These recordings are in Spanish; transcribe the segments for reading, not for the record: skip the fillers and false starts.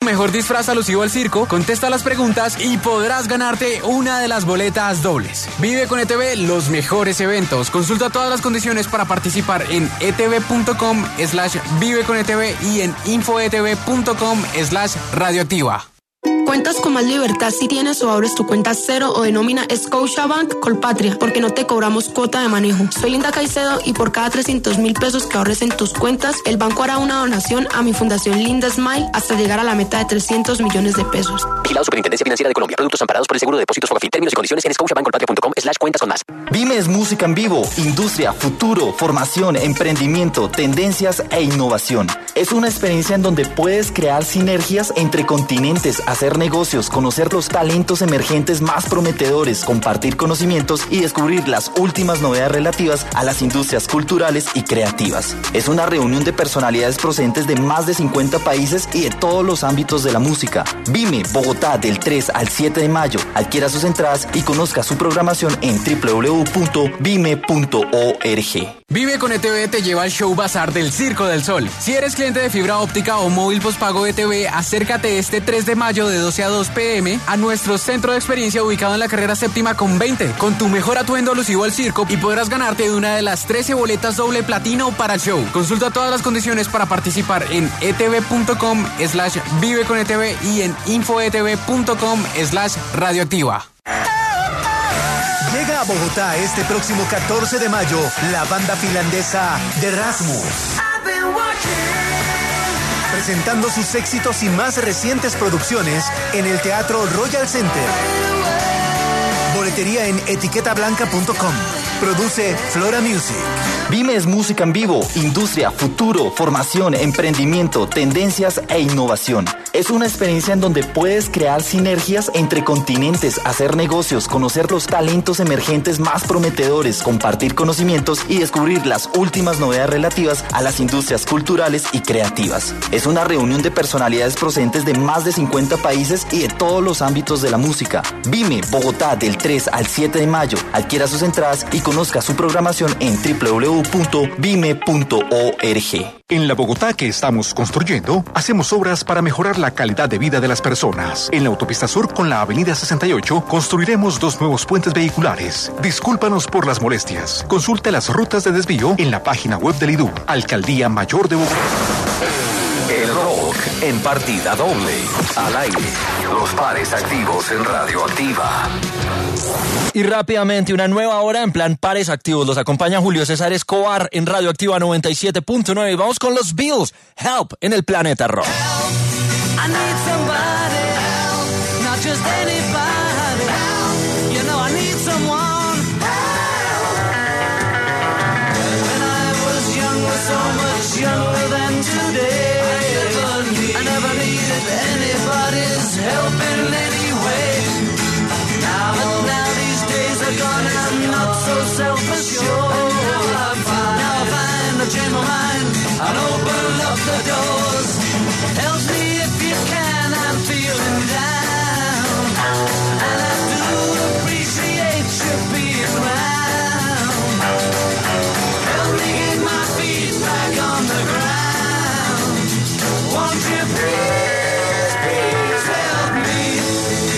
mejor disfraz alusivo al circo, contesta las preguntas y podrás ganarte una de las boletas dobles. Vive con ETV los mejores eventos. Consulta todas las condiciones para participar en etv.com/vive con ETV y en infoetv.com/radioactiva. Cuentas con más libertad si tienes o abres tu cuenta cero o denomina Scotiabank Colpatria, porque no te cobramos cuota de manejo. Soy Linda Caicedo y por cada 300,000 pesos que ahorres en tus cuentas, el banco hará una donación a mi fundación Linda Smile hasta llegar a la meta de 300 millones de pesos. Vigilado Superintendencia Financiera de Colombia. Productos amparados por el Seguro de Depósitos Fogafín. Términos y condiciones en scotiabankcolpatria.com/cuentas con más. BIME es música en vivo, industria, futuro, formación, emprendimiento, tendencias e innovación. Es una experiencia en donde puedes crear sinergias entre continentes, hacer negocios, conocer los talentos emergentes más prometedores, compartir conocimientos y descubrir las últimas novedades relativas a las industrias culturales y creativas. Es una reunión de personalidades procedentes de más de 50 países y de todos los ámbitos de la música. BIME, Bogotá, del 3 al 7 de mayo. Adquiera sus entradas y conozca su programación en www.bime.org. Vive con ETV te lleva al show Bazar del Circo del Sol. Si eres cliente de fibra óptica o móvil postpago de ETV, acércate este 3 de mayo de 12 a 2 p.m. a nuestro centro de experiencia ubicado en la carrera séptima con 20, con tu mejor atuendo alusivo al circo y podrás ganarte una de las 13 boletas doble platino para el show. Consulta todas las condiciones para participar en etv.com/vive con ETV y en infoetv.com/radioactiva. Llega a Bogotá este próximo 14 de mayo la banda finlandesa The Rasmus, presentando sus éxitos y más recientes producciones en el Teatro Royal Center. Boletería en etiquetablanca.com. Produce Flora Music. BIME es música en vivo, industria, futuro, formación, emprendimiento, tendencias e innovación. Es una experiencia en donde puedes crear sinergias entre continentes, hacer negocios, conocer los talentos emergentes más prometedores, compartir conocimientos y descubrir las últimas novedades relativas a las industrias culturales y creativas. Es una reunión de personalidades procedentes de más de 50 países y de todos los ámbitos de la música. BIME, Bogotá, del 3 al 7 de mayo. Adquiera sus entradas y conozca su programación en www.bime.org. En la Bogotá que estamos construyendo, hacemos obras para mejorar la calidad de vida de las personas. En la autopista sur con la avenida 68, construiremos 2 nuevos puentes vehiculares. Discúlpanos por las molestias. Consulte las rutas de desvío en la página web del IDU. Alcaldía Mayor de Bogotá. El rock en partida doble. Al aire. Los pares activos en Radioactiva. Y rápidamente, una nueva hora en plan pares activos. Los acompaña Julio César Escobar en Radioactiva 97.9. Y vamos con los Beatles. Help en el Planeta Rock. Help, I need somebody help, not just anybody help, you know I need someone help. When I was younger, so much younger than today, I never needed anybody's help in any way. Now these days are gone and I'm not so self-assured. Now I find I change my mind and open up the doors. Help me if you can, I'm feeling down, and I do appreciate you being around. Help me get my feet back on the ground. Won't you please, please help me?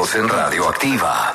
activos en Radioactiva.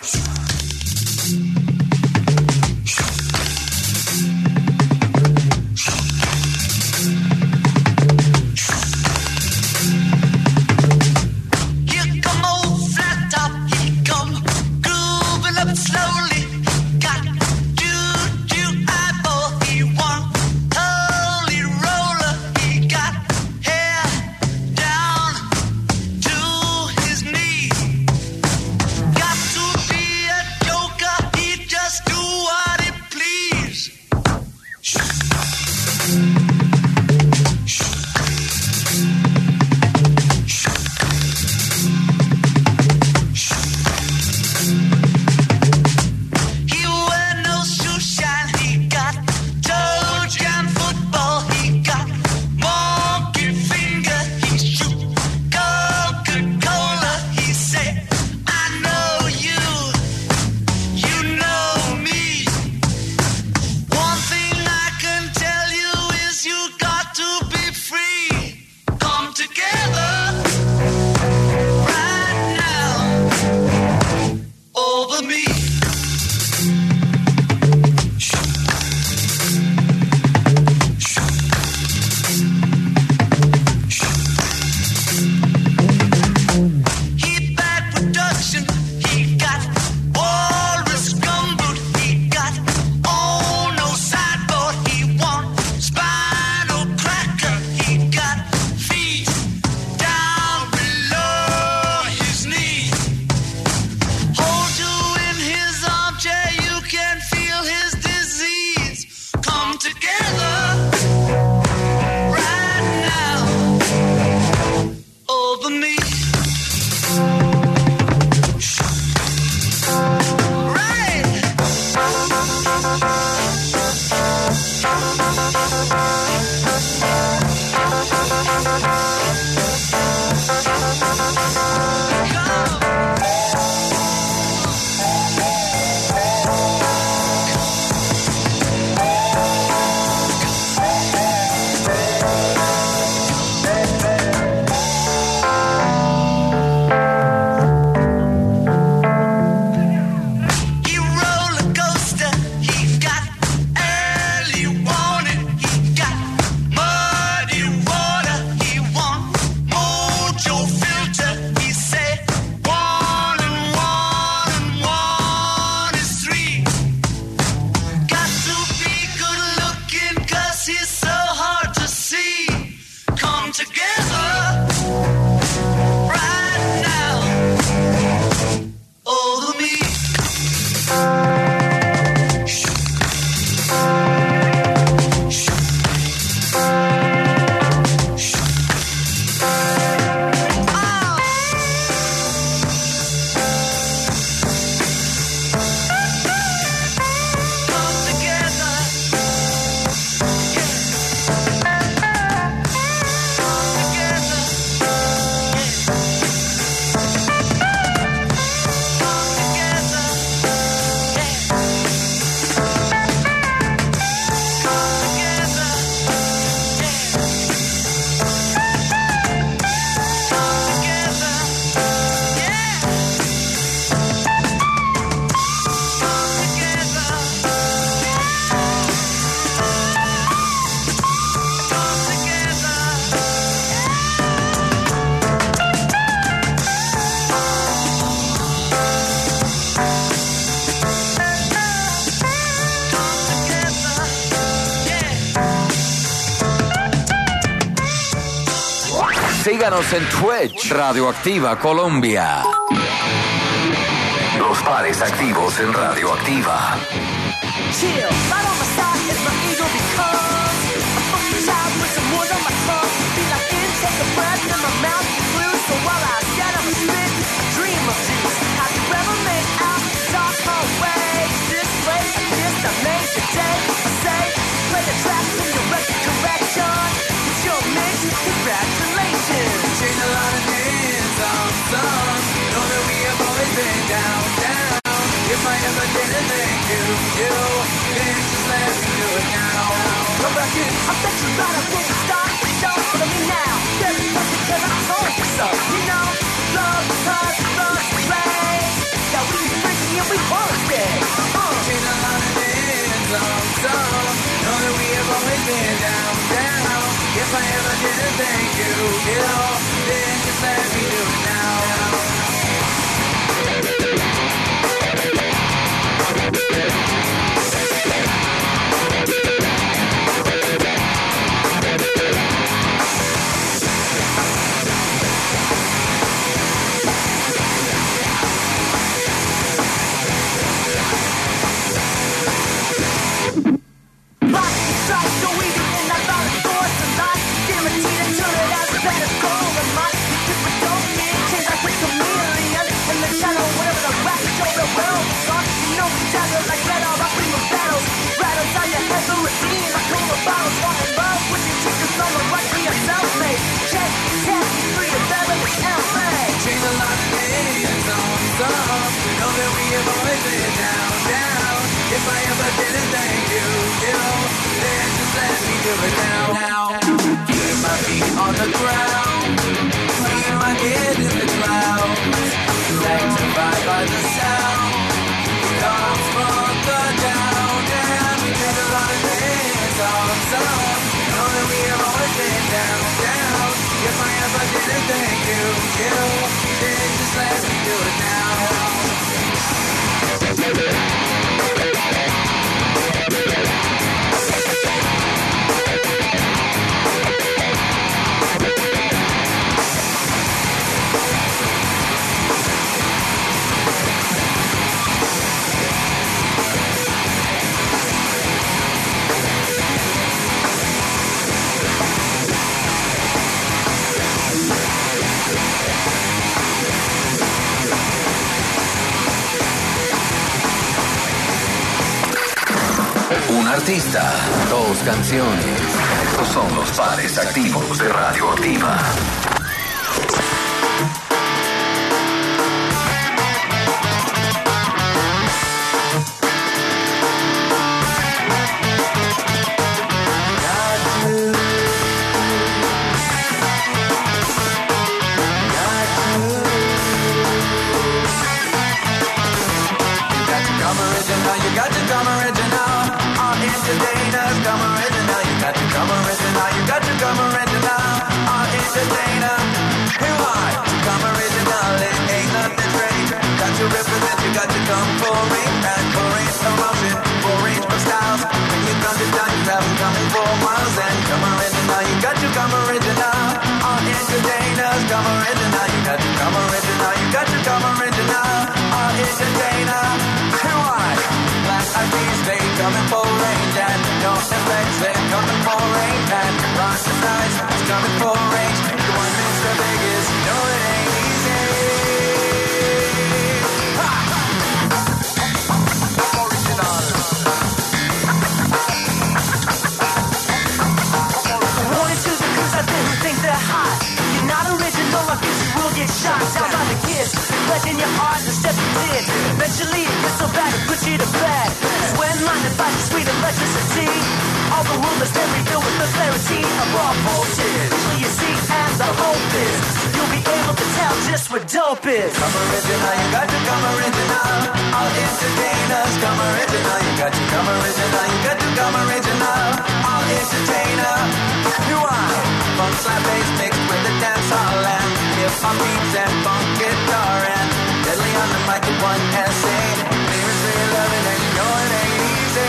Síganos en Twitch, Radioactiva Colombia. Los pares activos en Radioactiva. Chill, right on my side is my ego because I'm fucking child with some words on my tongue. Feel like in, take a breath in my mouth is blue. So while I stand up and spit, I dream of juice. Have you ever made out talk my way? This way, this I made today. I say, play the track in your record correction. It's your mix, congratulations. Chain a lot of hands on some. Know that we have always been down, down. If I ever did anything to you, then just let me do it now. Come back in, I bet you right up when you start the show. Follow me now, get it because I told you so. You know, love because it runs right. you, then just let me do it now. If I ever didn't thank you, then just let me do it now. Keep my feet on the ground, keep my head in the clouds, sanctified by the sound, comes from the down. And we take a lot of things off, know that we have always been down. If I ever didn't thank you, then just let me do it now. Un artista, dos canciones. Estos son los pares activos de Radioactiva. Coming for range and don't deflect, they're coming for range and rock the dice, it's coming for range. You want Mr. Vegas, you know it ain't easy. Ha! Original. Wanted to the crews out there who think they're hot. You're not original, I guess you will get shot down by the kids. Pledging your heart the step you did. Eventually it gets so bad it puts you to bed. When blinded by the sweet electricity, all the rumors then reveal with the clarity of raw voltage. You see, and the hope is you'll be able to tell just what dope is. Come original, you got to come original. All entertainers come original. You got to come original. You got to come original. All entertainer, you are funk slap bass mixed with the dance hall and hip hop beats and funk guitar and deadly on the mic with one essay. Lyrics real loving and you know it ain't easy.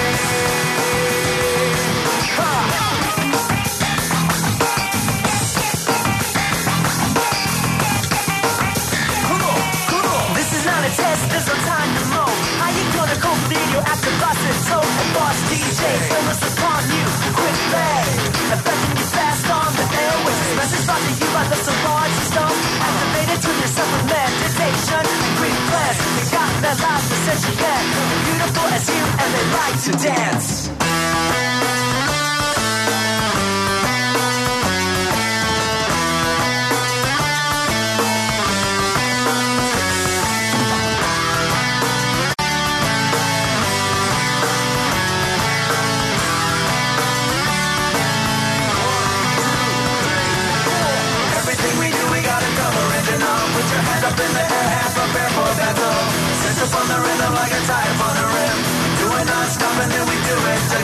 Ha! This is not a test, there's no time to mow. How you gonna cope video after boss and toe and boss DJ? Illness upon you, quick play. Affecting you fast on the airways. Message brought to you by the Solarge Stone. Activated to yourself with meditation and Greek class. You got that life to set you back. Beautiful as you and they like to dance. Up in the air, hands prepare for battle. Set up on the rhythm like a tire on the rim. Doing non-stop and then we do it together.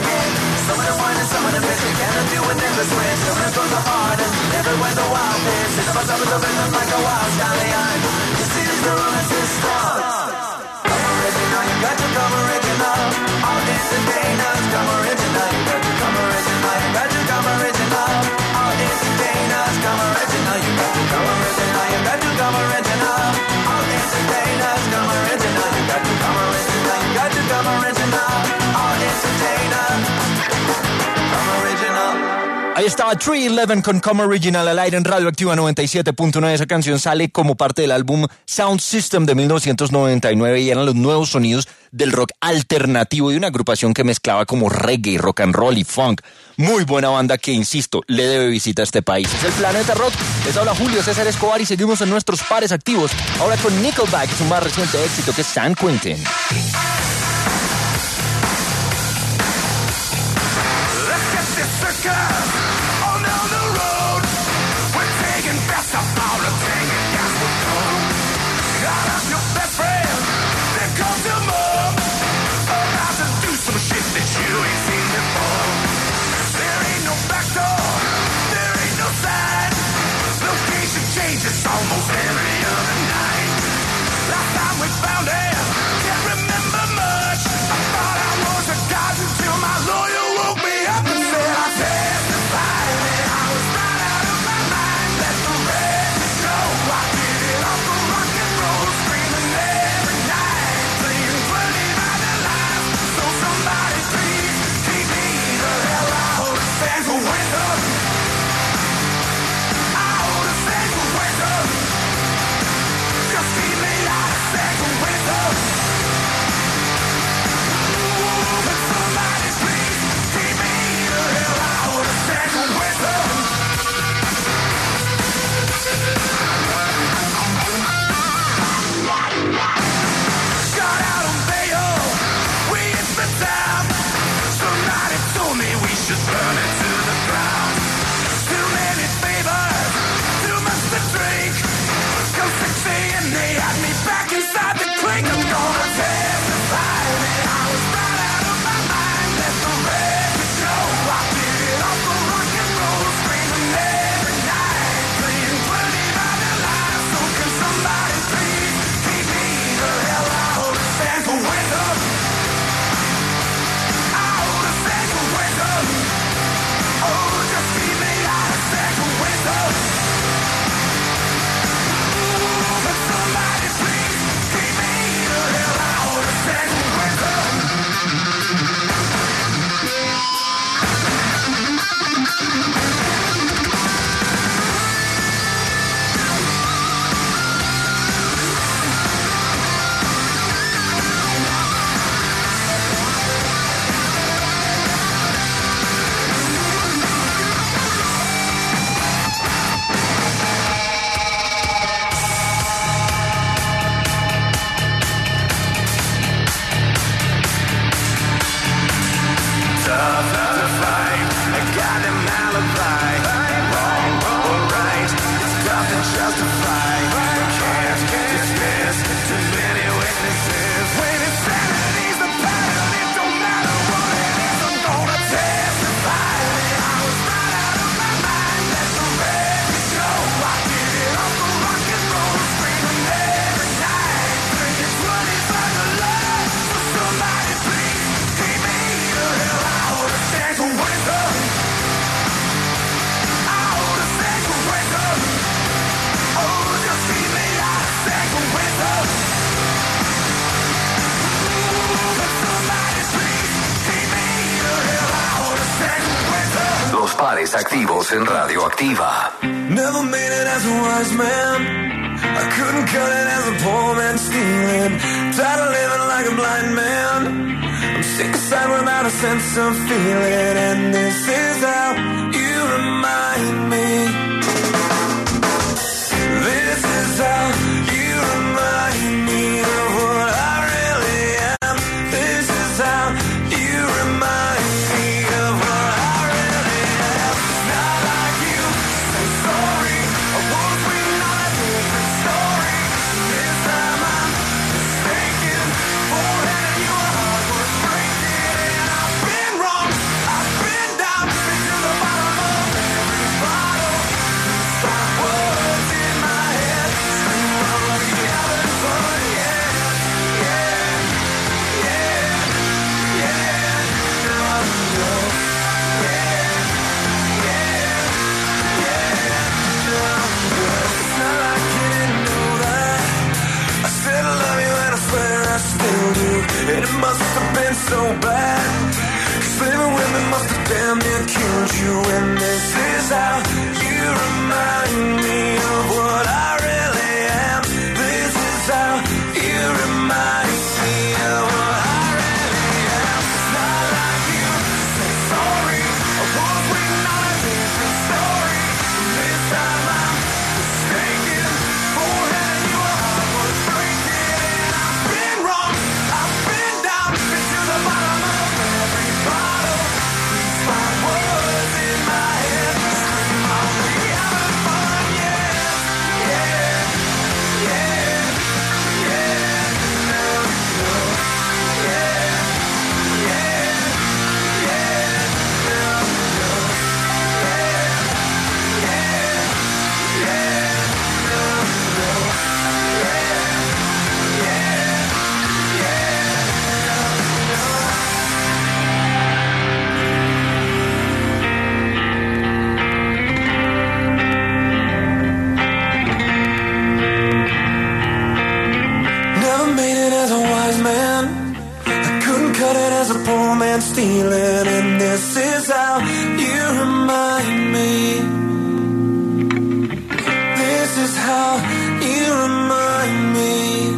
estaba 311 con Come Original al aire en Radioactiva 97.9. Esa canción sale como parte del álbum Sound System de 1999 y eran los nuevos sonidos del rock alternativo de una agrupación que mezclaba como reggae, rock and roll y funk. Muy buena banda que, insisto, le debe visita a este país. Es el Planeta Rock. Les habla Julio César Escobar y seguimos en nuestros pares activos. Ahora con Nickelback, su más reciente éxito, que es San Quentin. It's almost every other night. Last time we found it, can't remember much. I thought I was a god until my lawyer woke me up and said I testified and I was right out of my mind. Let the record show I did it off the rock and roll, screaming every night, playing 20 by the lights. So somebody please keep me the hell out of San Quentin. Just keep me out of San Quentin. But somebody please keep me the hell out of San Quentin. Got out on bail, we hit the town. Somebody told me we should burn it to the ground. Too many favors, too much to drink. Till 6 a.m. they had me back inside the clink. I'm gonna testify that I was right out of my mind. Let the record show I did it off the rock and roll, screaming every night, playing 20 by the lights. So can somebody please keep me the hell out of San Quentin? Out of San Quentin. Oh, just keep me out of San Quentin. But somebody please keep me the hell out of San Quentin. Tough to fight, I got an alibi. Wrong or right, it's tough to justify. Can't dismiss too many witnesses. When insanity's the pattern, it don't matter what it is. I'm gonna testify that I was right out of my mind. Let the record show I did it off the rock and roll, screaming every night, drinking 20s by the light. So somebody please keep me the hell out of San Quentin. Out of San Quentin. Oh, just keep me out of San Quentin. But somebody please keep me the hell out of San Quentin. Los pares activos en Radioactiva. Never made it as a wise man. I couldn't cut it as a poor man stealing. Tired of living like a blind man. I'm sick aside without a sense of feeling. And this is how you remind me. This is how you remind me of what I really am. This is how you remind me of what I really am. Not like you, say sorry. I was waiting on a different story. This time I'm mistaken. For having your heart was breaking. And I've been wrong, I've been down. Been to the bottom of every bottle. Stop what's in my head. Scream out like you haven't fun. Yeah, yeah, yeah, yeah. Now I know. Yeah, yeah, yeah. Now I'm good. It's not like you didn't know that. I said I love you and I swear I still do. And it must have been so bad. 'Cause living with me it must have damn near killed you. And this is how you remind me of what I really am. This is how you remind me of what I really am. It's not like you say sorry. I was waiting on a different story. This time I'm mistaken. Forehead, you were heart was breaking. And I've been wrong. I've been down. Been to the bottom of every bottle. These five words in my head. Scream on, we having fun, yeah. Yeah, yeah, yeah. Now you know. Yeah, yeah, yeah. Now you know. Yeah, yeah, yeah. Now you know. Yeah, yeah, yeah. Now you know. Never made it as a wise man. I couldn't cut it as a poor man stealing. And this is how you remind me. This is how you remind me.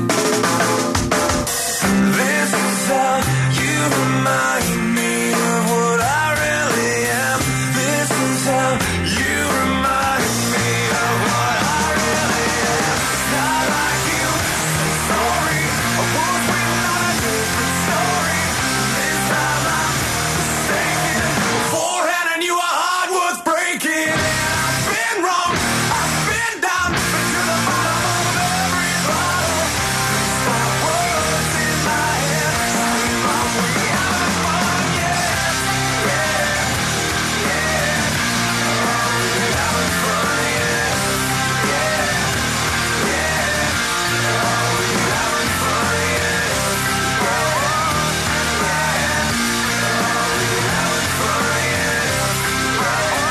This is how you remind me of what I really am. This is how you remind me of what I really am. It's not like you say sorry. I was waiting on a different story. This time I'm mistaken. Forehead and you are hard was breaking. And I've been wrong. I've been down. Been to the bottom of every bottle. These five words in my head. Scream on, we having fun, yeah. Yeah, yeah. Oh, we having fun, yeah. Yeah, yeah. Oh, we having fun, yeah. Oh, yeah. Oh, we having fun, yeah.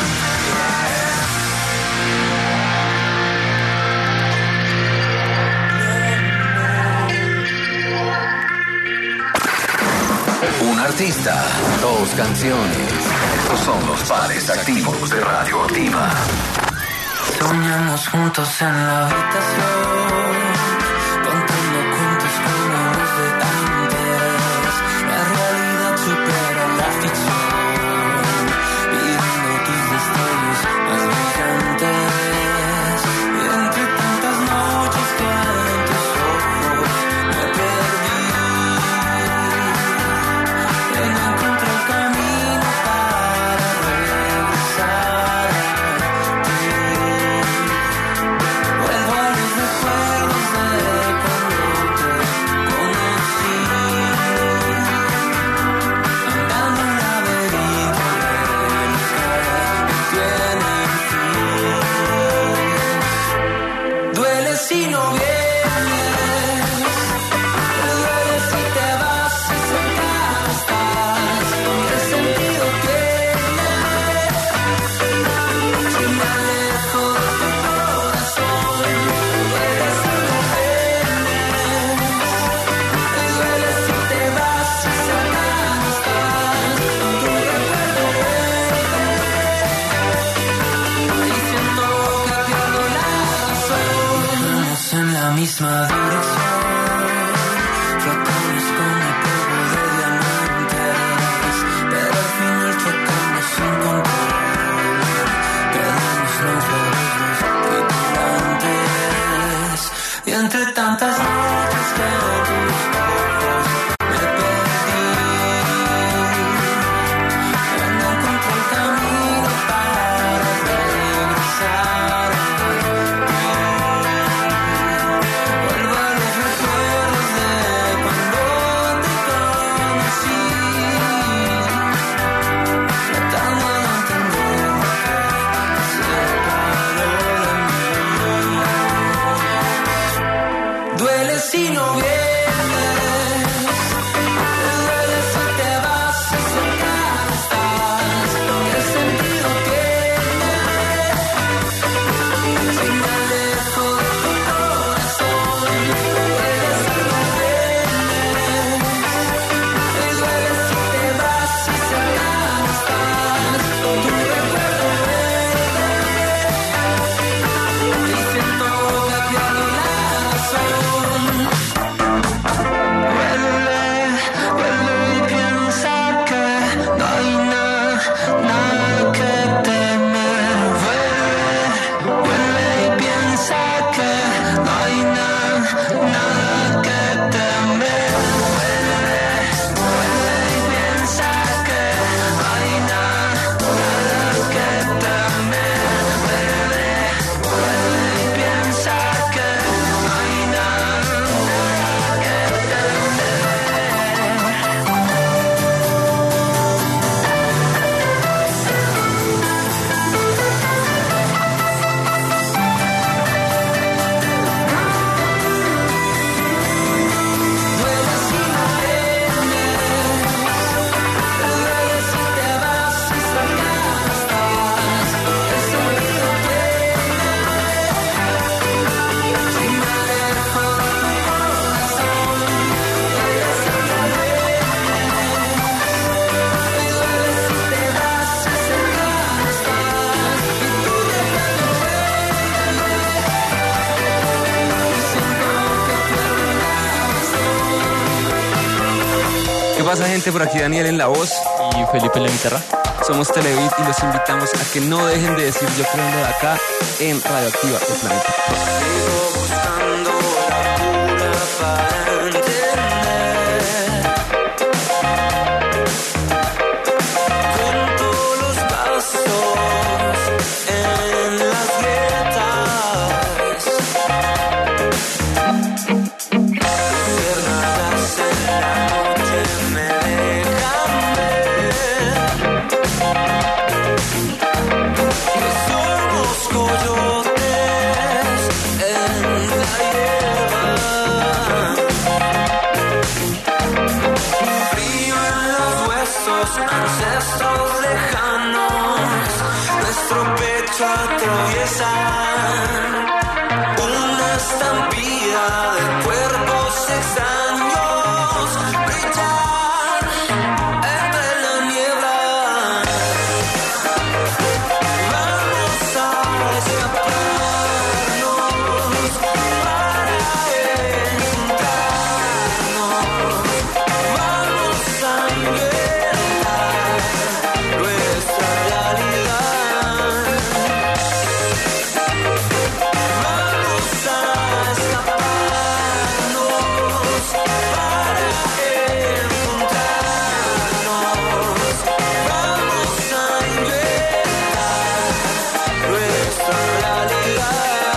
Un artista, dos canciones. Estos son los pares activos de Radioactiva. Soñamos juntos en la habitación, contando cuentos como los de antes. La realidad supera la ficción, viviendo tus destellos más brillantes. Y entre tantas noches que en tus ojos me perdí, y no encontré el camino para regresar a ti. Vuelvo a los recuerdos pasa, gente? Por aquí Daniel en la voz. Y Felipe en la guitarra. Somos Televid y los invitamos a que no dejen de decir yo creo de acá en Radioactiva, el planeta. Sigo buscando la cura para entender. Cuento los pasos en las grietas. Piernas en la noche me dejan ver que somos coyotes en la hierba. Frío en los huesos, ancestros lejanos, nuestro pecho atraviesa una estampida de cuerpos extraños, brillar entre la niebla. Vamos a escaparnos para encontrarnos. Vamos a inventar nuestra realidad. Vamos a escaparnos para encontrarnos. Vamos a inventar nuestra realidad.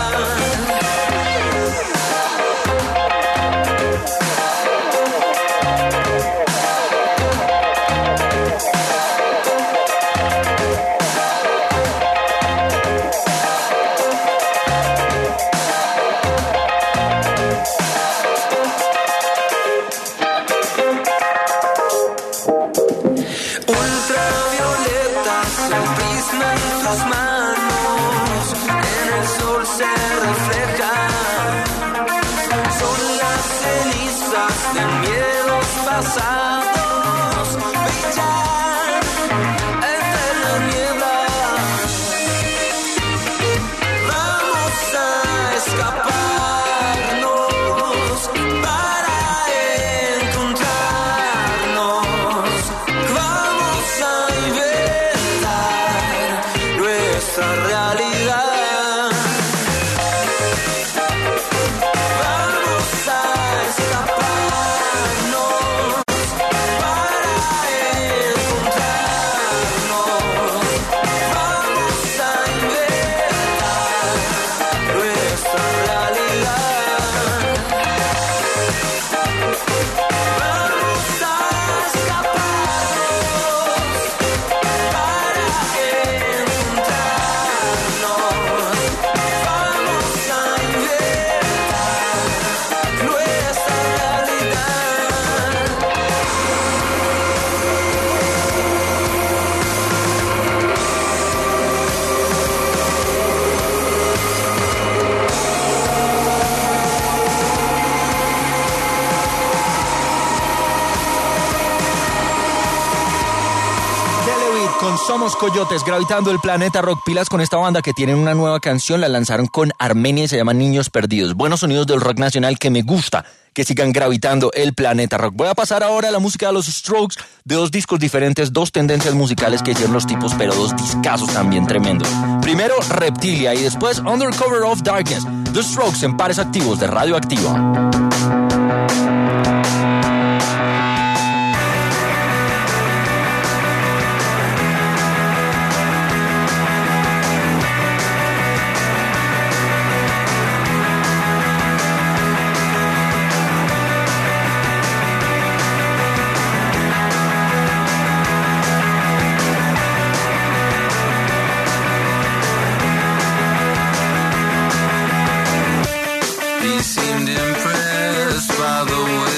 Ultravioletas, el prisma en tus manos, en el sol se refleja. Son las cenizas de miedos pasados, brillan entre la niebla. Vamos a escaparnos para encontrarnos. Vamos a inventar nuestra realidad. Vamos a escaparnos para encontrarnos. Vamos a inventar nuestra realidad. Vamos a escaparnos para encontrarnos. Vamos a inventar nuestra realidad. Televid con Somos Coyotes, gravitando el planeta rock. Pilas con esta banda que tienen una nueva canción, la lanzaron con Armenia y se llama Niños Perdidos. Buenos sonidos del rock nacional que me gusta, que sigan gravitando el planeta rock. Voy a pasar ahora a la música de los Strokes, de dos discos diferentes, dos tendencias musicales que hicieron los tipos, pero dos discazos también tremendos. Primero Reptilia y después Undercover of Darkness. The Strokes en Pares Activos de Radioactiva. He seemed impressed by the way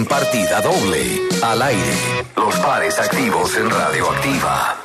en partida doble. Al aire, los pares activos en Radioactiva.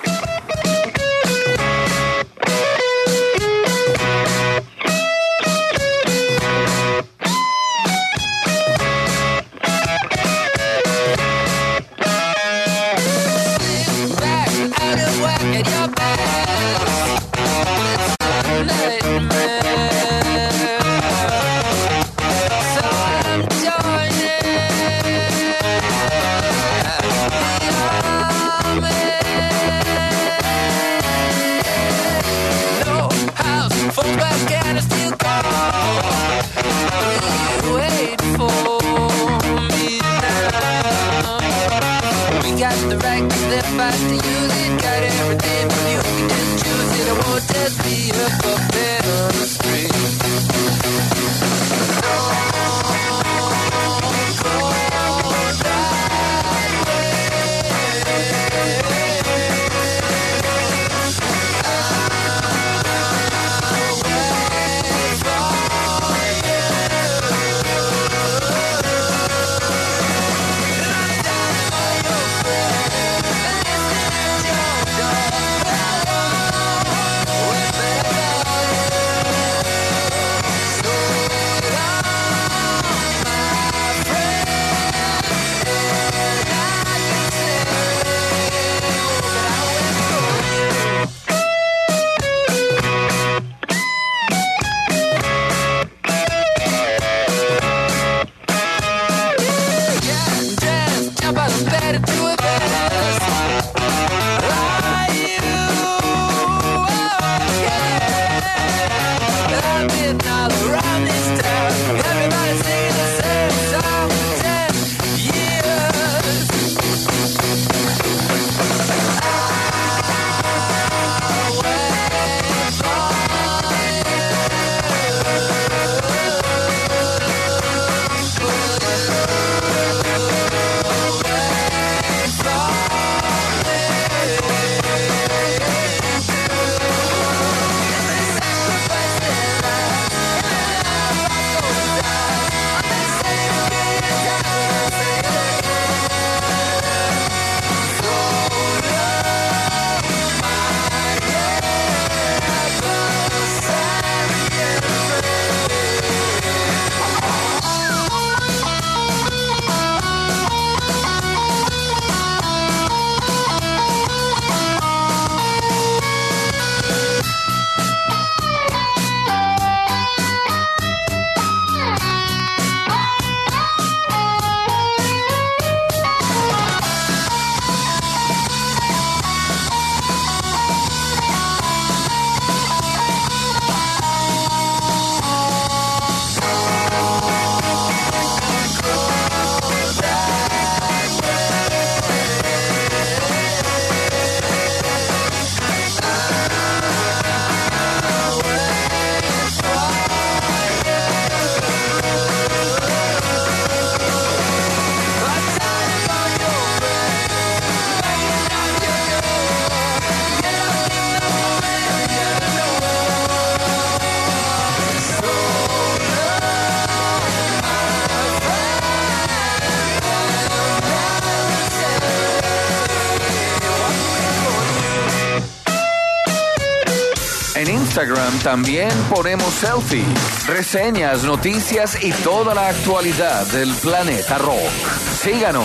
Instagram también ponemos selfies, reseñas, noticias y toda la actualidad del planeta rock. Síganos,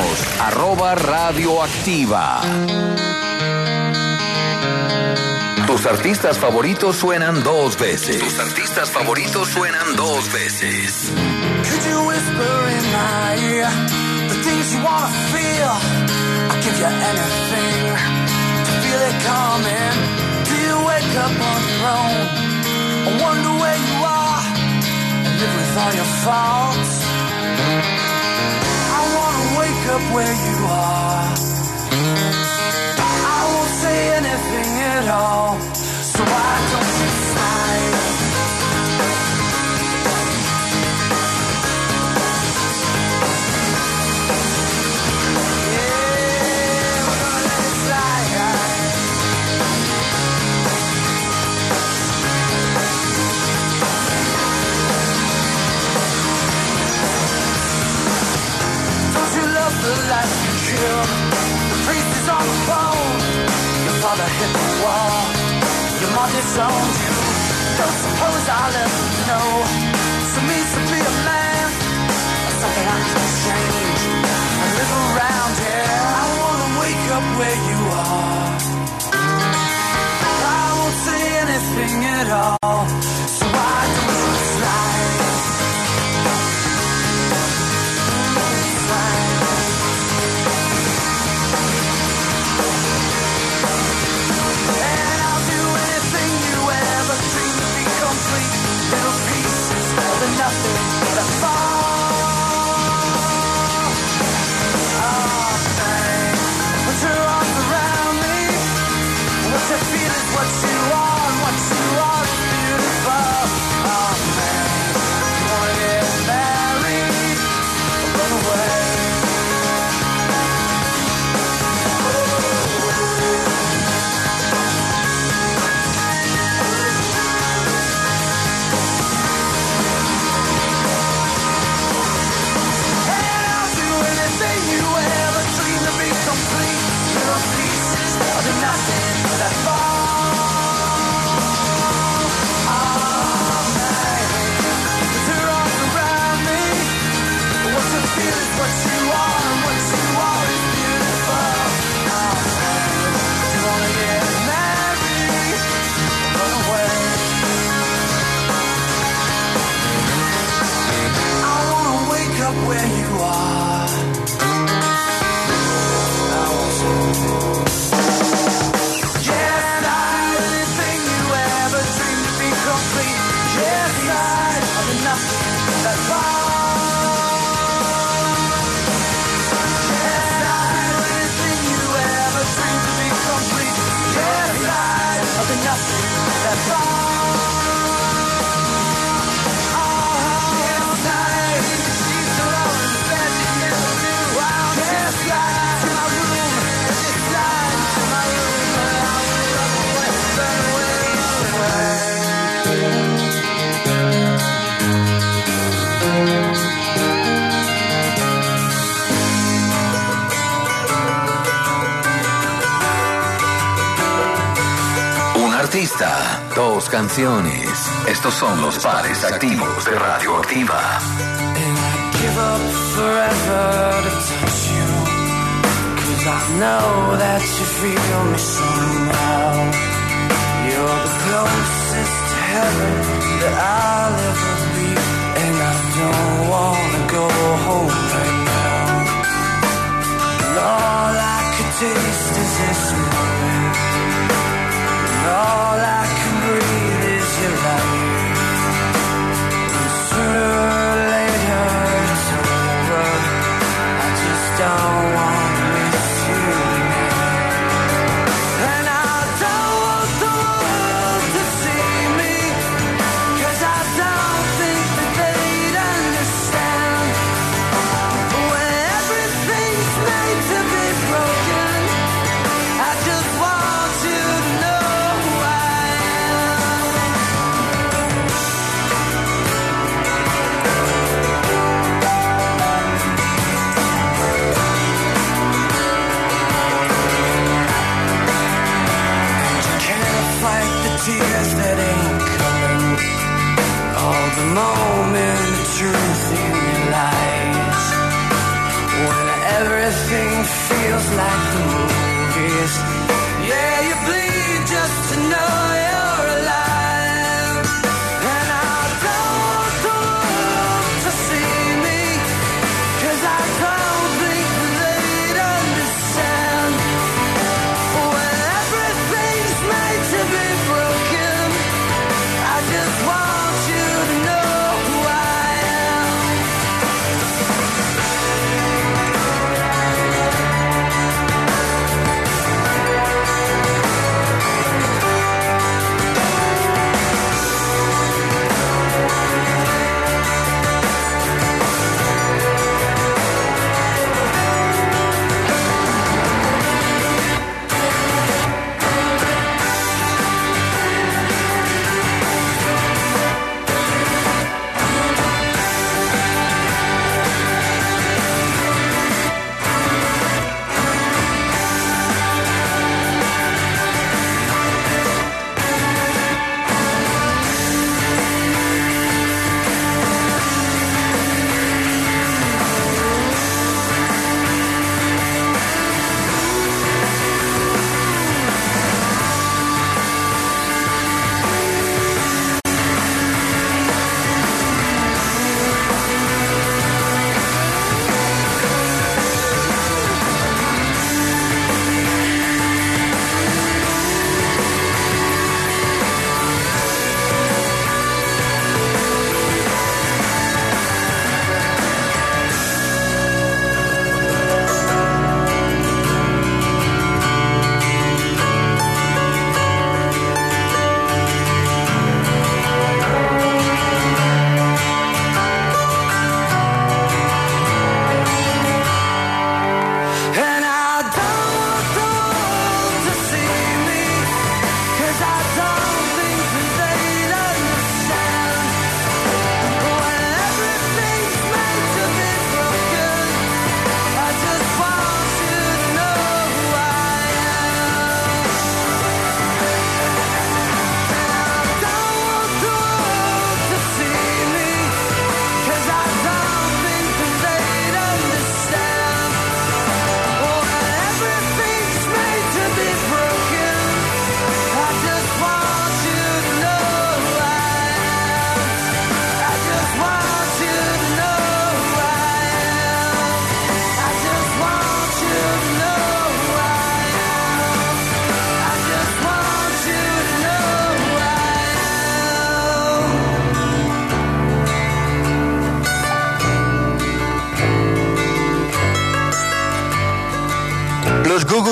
@radioactiva. Tus artistas favoritos suenan dos veces. Tus artistas favoritos suenan dos veces. Could you whisper in my ear the things you wanna feel? I'll give you anything to feel it coming. Do you wake up on your own and wonder where you are and live with all your faults? I wanna wake up where you are. I won't say anything at all, so why don't you smile? Don't you disown you. Don't suppose I'll ever know. So means to be a man, something I can change. I live around here. I wanna wake up where you are. I won't say anything at all. So why don't you slide? And I'll do anything you ever dreamed to be complete. Little pieces of the nothing that fall. Oh, man, put your arms around me. What you feel is what you are, and what you are is beautiful. Oh, man, you wanna get married or run away? Nothing that falls. Oh, man, put your arms around me. What you feel is what you are, and what you are is beautiful. Oh, man, you wanna get married, run away. I wanna wake up where you are. I want to. Artista, 2 canciones. Estos son los pares activos de Radioactiva. And I give up forever to touch you, 'cause I know that you feel me somehow. You're the closest to heaven that I'll ever be, and I don't wanna go home right now. And all I could taste is this moment. All I can breathe is your light. And sooner or later it's over. I just don't want to miss you now. And I don't want the world to see me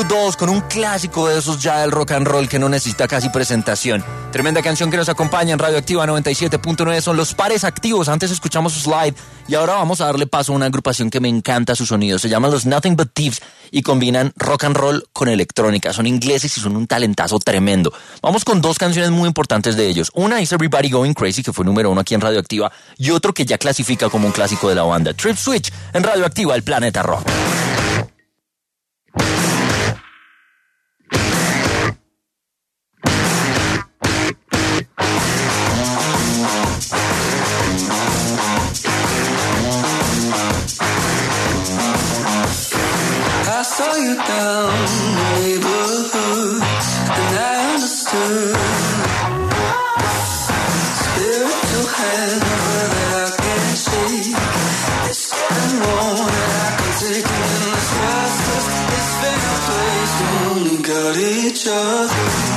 Blue 2 con un clásico de esos ya del rock and roll que no necesita casi presentación. Tremenda canción que nos acompaña en Radioactiva 97.9. Son Los Pares Activos. Antes escuchamos Slide y ahora vamos a darle paso a una agrupación que me encanta su sonido. Se llaman los Nothing But Thieves y combinan rock and roll con electrónica. Son ingleses y son un talentazo tremendo. Vamos con dos canciones muy importantes de ellos. Una es Everybody Going Crazy, que fue número 1 aquí en Radioactiva, y otro que ya clasifica como un clásico de la banda, Trip Switch, en Radioactiva, el Planeta Rock. I saw you down the neighborhood, and I understood. Spiritual hand that I can't shake. It's getting more than I can take. And this restless, this fair place, we only got each other.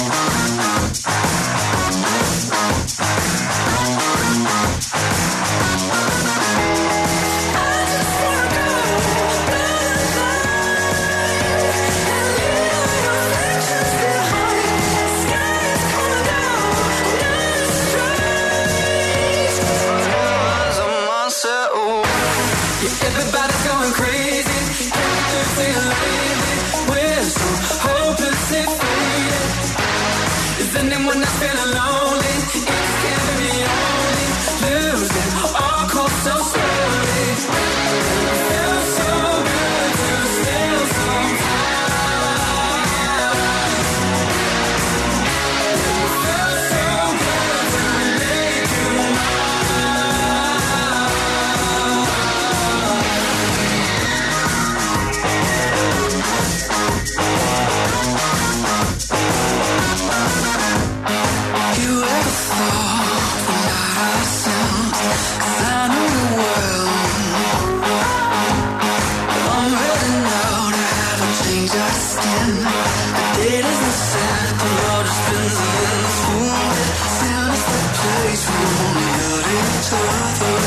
Everybody's going crazy, everything lately. We're so hopelessly faded. Is anyone that's feeling lonely? It can't be only losing all cold so slowly. Feels so good to steal some time. Feels so good to make you mine. You ever thought the light of sound? 'Cause I know the world. I'm ready now to have a change of skin. The date isn't set, the world just spins in the swoon. Still it's the place we only got each other.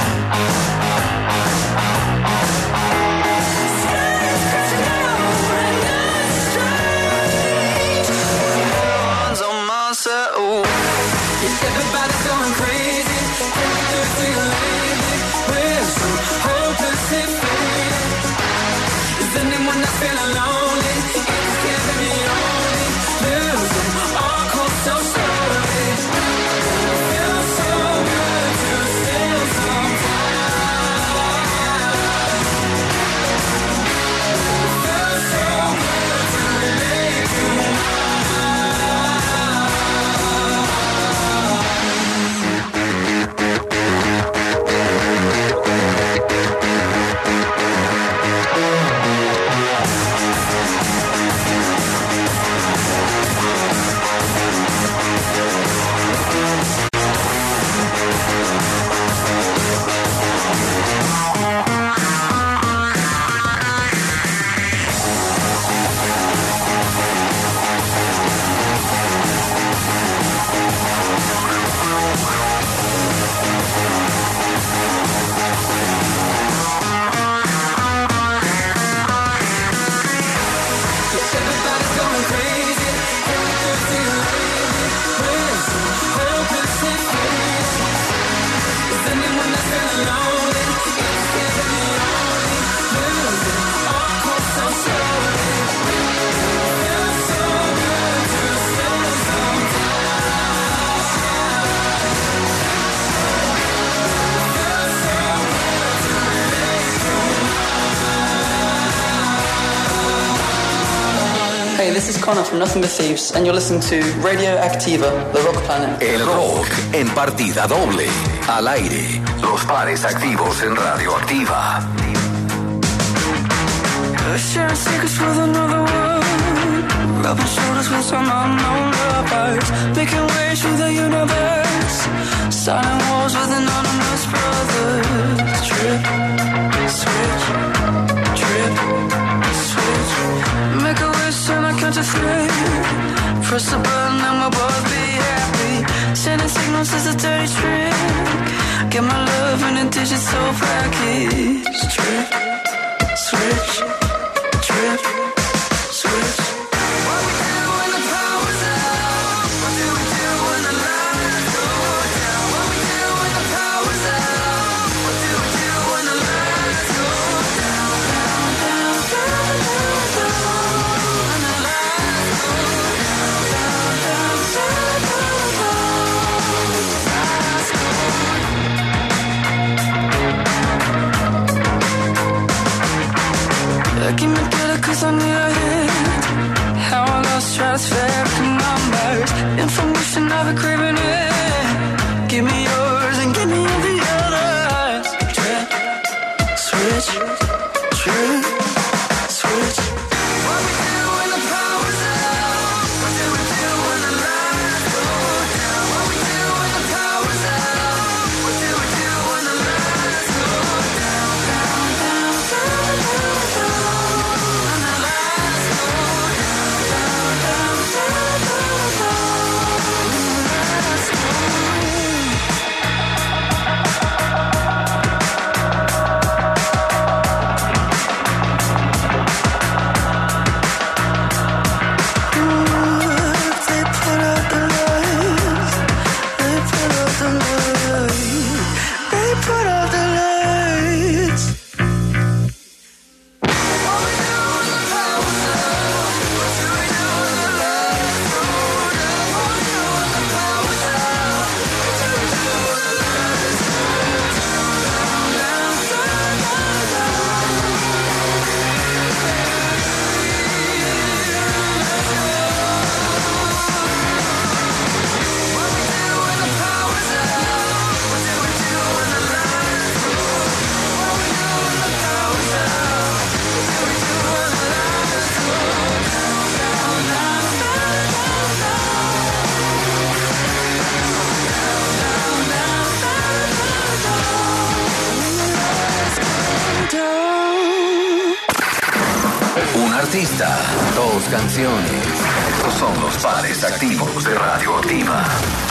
Everybody's going crazy, everything lately. We're so hopelessly faded. Is anyone that's feeling lonely? It can't be only losing all cold so slowly. Feels so good to steal some time. Feels so good to make you Hey, this is Connor from Nothing But Thieves, and you're listening to Radio Activa, The Rock Planet. El rock en partida doble. Al aire. Los Pares Activos en Radioactiva. Sharing secrets with another world. Rubbing shoulders with some unknown lovers. Making ways through the universe. Starting wars with anonymous brothers. Trip, switch, trip, switch. Make a wish and I count to 3. Press the button and we'll both be happy. Sending signals is a dirty trick. Get my love in a digital package. Trip, switch, trip, artista, 2 canciones. Estos son los pares activos de Radioactiva.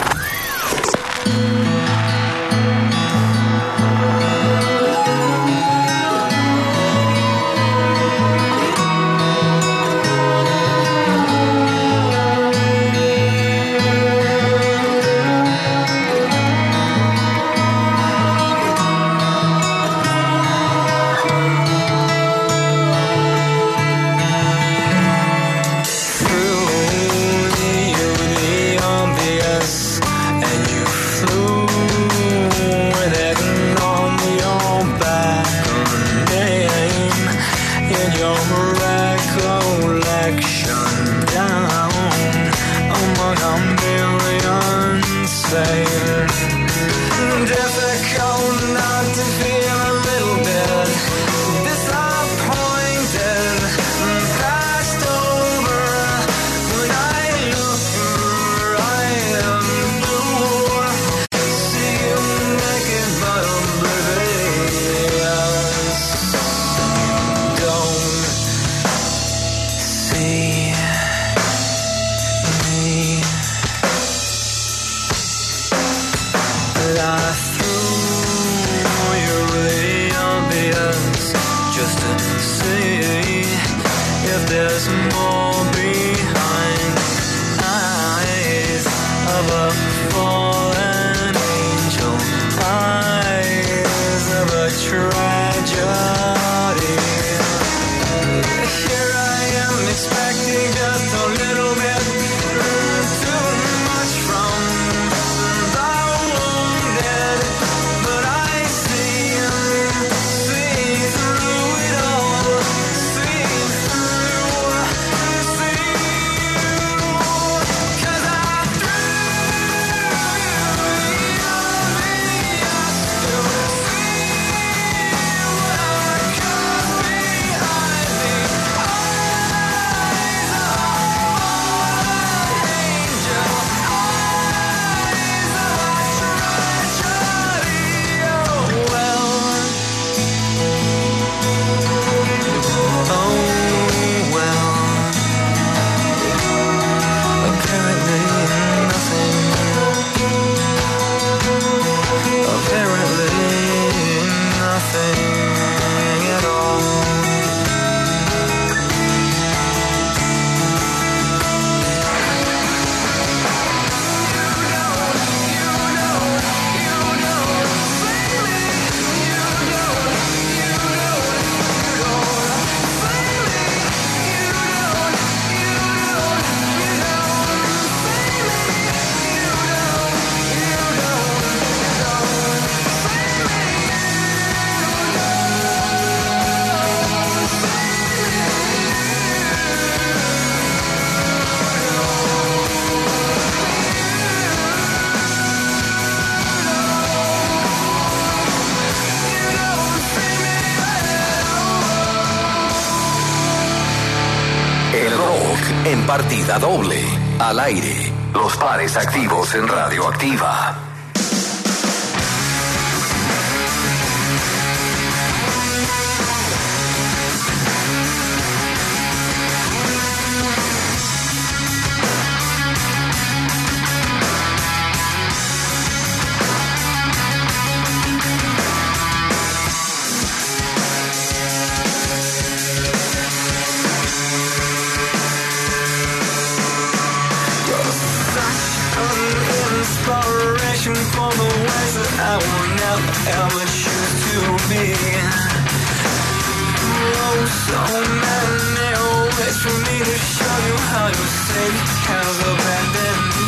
En partida doble, al aire, los pares activos en Radioactiva. For the ways that I will never ever choose to be. Oh, so many ways for me to show you how your city has abandoned me.